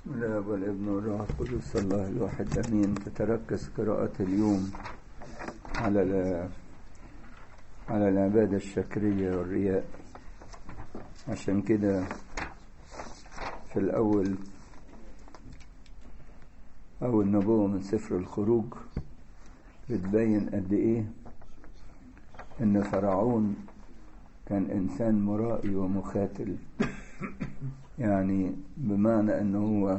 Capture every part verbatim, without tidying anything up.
بسم الله والابن والروح القدس الله الواحد امين. تتركز قراءة اليوم على على العبادة الشكرية والرياء. عشان كده في الاول اول نبوة من سفر الخروج بتبين قد ايه ان فرعون كان انسان مرائي ومخاتل، يعني بمعنى انه هو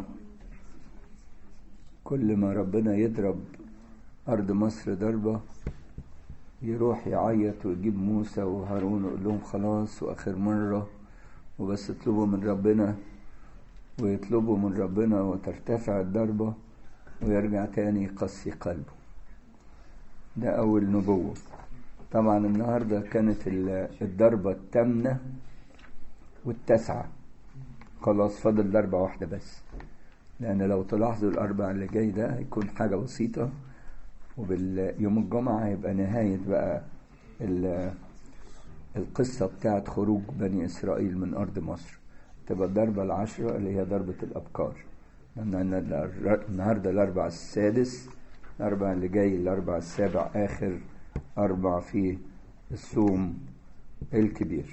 كل ما ربنا يضرب ارض مصر ضربة يروح يعيط ويجيب موسى وهارون ويقول لهم خلاص واخر مرة وبس اطلبوا من ربنا، ويطلبوا من ربنا وترتفع الضربة ويرجع تاني يقسي قلبه. ده اول نبوة. طبعا النهاردة كانت الضربة الثامنة والتاسعة، خلاص فضل ضربة واحدة بس، لأن لو تلاحظوا الأربع اللي جاي ده هيكون حاجة بسيطة، وباليوم الجمعة هيبقى نهاية بقى القصة بتاعت خروج بني إسرائيل من أرض مصر. تبقى الضربة العشرة اللي هي ضربة الأبكار. النهاردة الأربع السادس، الأربع اللي جاي الأربع السابع آخر أربع في الصوم الكبير.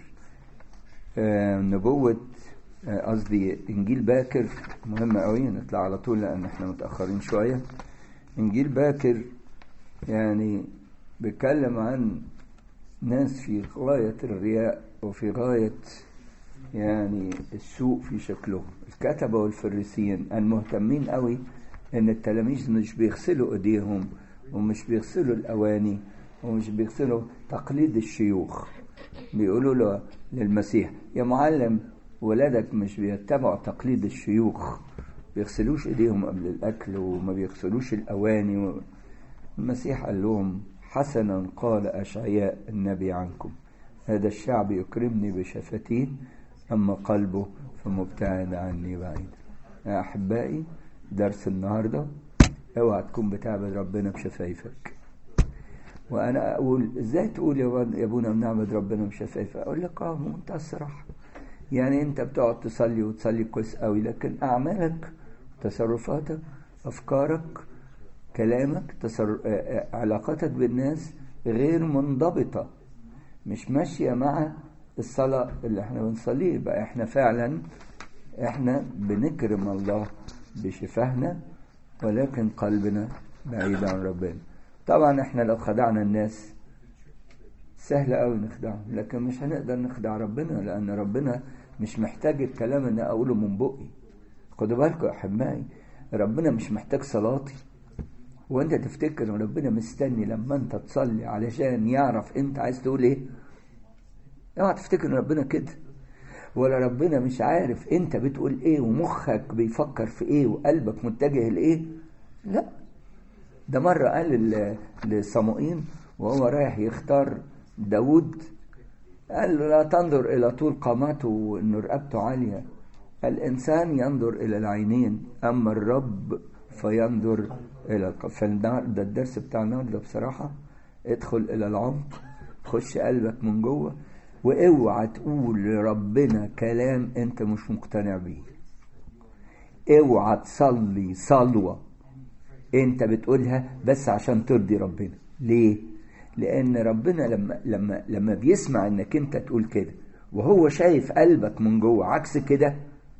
آه نبوة قصدي إنجيل باكر مهم قوي، نطلع على طول لأن احنا متأخرين شوية. إنجيل باكر يعني بيتكلم عن ناس في غاية الرياء وفي غاية يعني السوء في شكلهم. الكتبة والفريسيين المهتمين قوي إن التلاميذ مش بيغسلوا إيديهم ومش بيغسلوا الأواني ومش بيغسلوا تقليد الشيوخ. بيقولوا له للمسيح يا معلم ولادك مش بيتبعوا تقليد الشيوخ، بيغسلوش ايديهم قبل الاكل وما بيغسلوش الاواني. المسيح قال لهم حسنا قال اشعياء النبي عنكم، هذا الشعب يكرمني بشفتيه اما قلبه فمبتعد عني بعيد. يا احبائي درس النهارده، اوعى تكون بتعبد ربنا بشفايفك. وانا اقول ازاي تقول يا ابونا بنعبد ربنا بشفايفك؟ اقول لك اه بمنتهى الصراحه، يعني انت بتقعد تصلي وتصلي كويس قوي، لكن اعمالك تصرفاتك افكارك كلامك تصر... علاقاتك بالناس غير منضبطة، مش ماشية مع الصلاة اللي احنا بنصليه. بقى احنا فعلا احنا بنكرم الله بشفاهنا ولكن قلبنا بعيد عن ربنا. طبعا احنا لو خدعنا الناس سهل قوي نخدعهم، لكن مش هنقدر نخدع ربنا، لأن ربنا مش محتاج الكلام اللي أقوله من بقي. خدوا بالكم يا أحبائي، ربنا مش محتاج صلاتي. وانت تفتكر ان ربنا مستني لما انت تصلي علشان يعرف انت عايز تقول ايه؟ اوعى تفتكر ان ربنا كده. ولا ربنا مش عارف انت بتقول ايه ومخك بيفكر في ايه وقلبك متجه لايه. لا، ده مرة قال لصموئيل وهو رايح يختار داود، قال له لا تنظر إلى طول قامته وإنه رقبته عالية، الإنسان ينظر إلى العينين أما الرب فينظر إلى القلب. فده الدرس بتاع النهارده بصراحة. ادخل إلى العمق، خش قلبك من جوه، واوعى تقول لربنا كلام أنت مش مقتنع بيه. اوعى تصلي صلوة أنت بتقولها بس عشان ترضي ربنا. ليه؟ لأن ربنا لما لما لما بيسمع إنك أنت تقول كده وهو شايف قلبك من جوه عكس كده،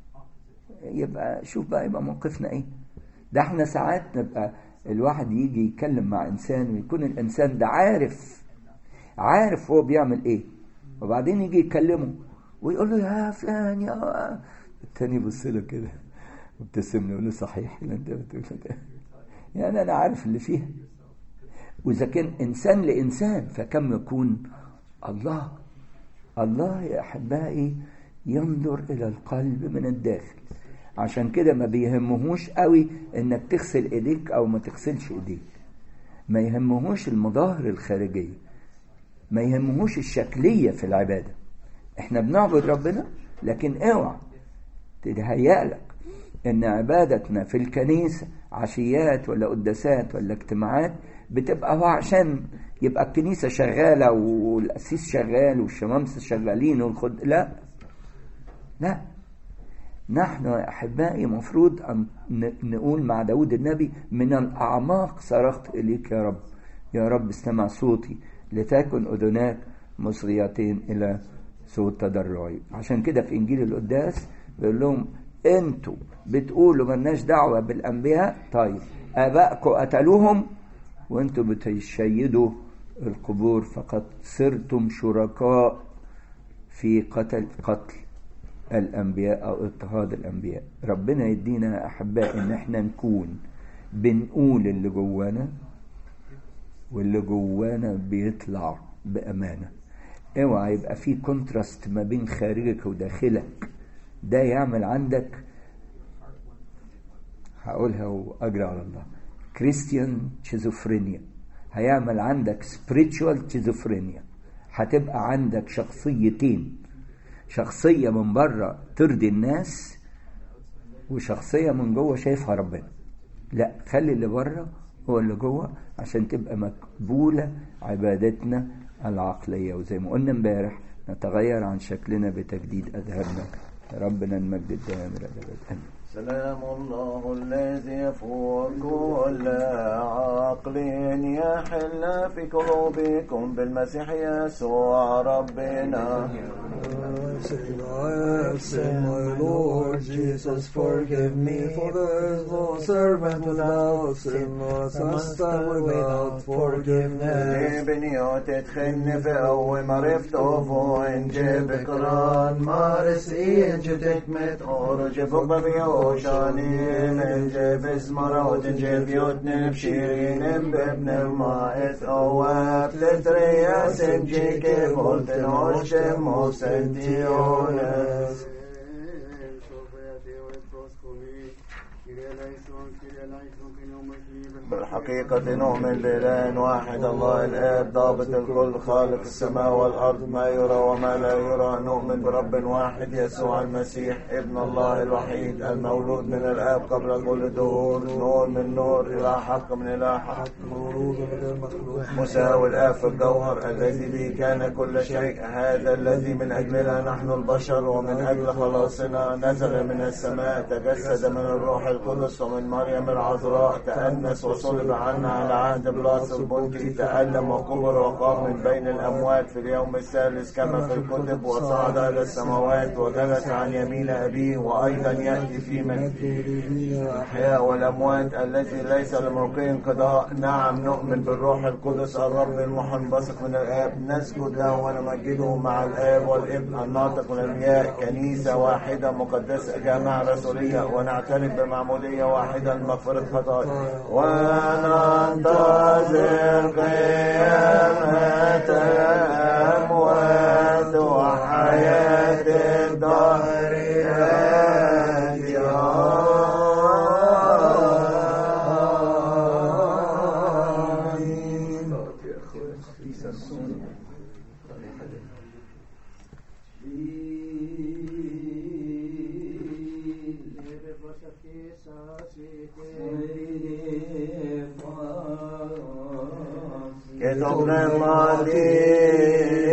يبقى شوف بقى يبقى موقفنا إيه. ده احنا ساعات نبقى الواحد يجي يتكلم مع إنسان ويكون الإنسان ده عارف عارف هو بيعمل إيه، وبعدين يجي يكلمه ويقول له يا فلان يا التاني يبص له كده وابتسم له يقول له صحيح اللي أنت بتقول ده، يعني أنا عارف اللي فيها. وإذا كان إنسان لإنسان فكم يكون الله. الله يا أحبائي ينظر إلى القلب من الداخل. عشان كده ما بيهمهوش قوي إنك تغسل إيديك أو ما تغسلش إيديك، ما يهمهوش المظاهر الخارجية، ما يهمهوش الشكلية في العبادة. إحنا بنعبد ربنا، لكن اوعى تتهيألك إن عبادتنا في الكنيسة عشيات ولا قداسات ولا اجتماعات بتبقى هو عشان يبقى الكنيسة شغالة والقسيس شغال والشمامسة شغالين والخد. لا لا، نحن يا أحبائي مفروض أن نقول مع داود النبي: من الأعماق صرخت إليك يا رب، يا رب استمع صوتي، لتكن أذناك مصغيتين إلى صوت تضرعي. عشان كده في إنجيل القداس بيقول لهم: أنتوا بتقولوا ملناش دعوة بالأنبياء، طيب آبائكم قتلوهم وأنتوا بتشيدوا القبور، فقد صرتم شركاء في قتل قتل الأنبياء أو اضطهاد الأنبياء. ربنا يدينا أحباء إن احنا نكون بنقول اللي جوانا، واللي جوانا بيطلع بأمانة. اوعى يبقى في كونتراست ما بين خارجك وداخلك، ده يعمل عندك، هقولها وأجري على الله، كريستيان شيزوفرينيا، هيعمل عندك spiritual شيزوفرينيا. هتبقى عندك شخصيتين، شخصية من بره ترضي الناس، وشخصية من جوه شايفها ربنا. لا، خلي اللي بره هو اللي جوه عشان تبقى مقبولة عبادتنا العقلية. وزي ما قلنا امبارح، نتغير عن شكلنا بتجديد أذهاننا. ربنا المجد الدائم إلى الأبد. آمين. سلام الله الذي يفوق كل عقل يحل في قلوبكم بالمسيح يسوع ربنا. I have sinned, my Lord Jesus, forgive me, for there is no servant without sin, nor master without forgiveness. بنيوت تدخلني في أول معرفته فوين جيبك ران مارس إيه جدك مت أورج فوق ببيوشاني من جيب اسمرا وتنجيب يوتن بشيرين بابن المائت أواب تتريا سنجيك فولتن وشم وسنتيونس. بالحقيقة نؤمن بإله واحد الله الآب ضابط الكل خالق السماء والأرض ما يرى وما لا يرى. نؤمن برب واحد يسوع المسيح ابن الله الوحيد المولود من الآب قبل كل الدهور، نور من نور، إله حق من إله حق، مساوي الآب في الجوهر، الذي به كان كل شيء. هذا الذي من أجلنا نحن البشر ومن أجل خلاصنا نزل من السماء، تجسد من الروح القدس ومن مريم العذراء، تأنس وصلب عنا على عهد بلاس البنطي، تألم وكبر وقام من بين الأموات في اليوم الثالث كما في الكتب، وصعد إلى السماوات وجلس عن يمين أبيه، وأيضا يأتي في مجده الأحياء والأموات الذي ليس لملقي انقضاء. نعم نؤمن بالروح القدس الرب المنبثق من الآب، نسجد له ونمجده مع الآب والابن الناطق من المياه، كنيسة واحدة مقدسة جامعة رسولية، ونعترف بمعمودية واحدة لمغفرة خطايا، وننتظر قيامة الأموات وحياة الدهر الآتية. Que ton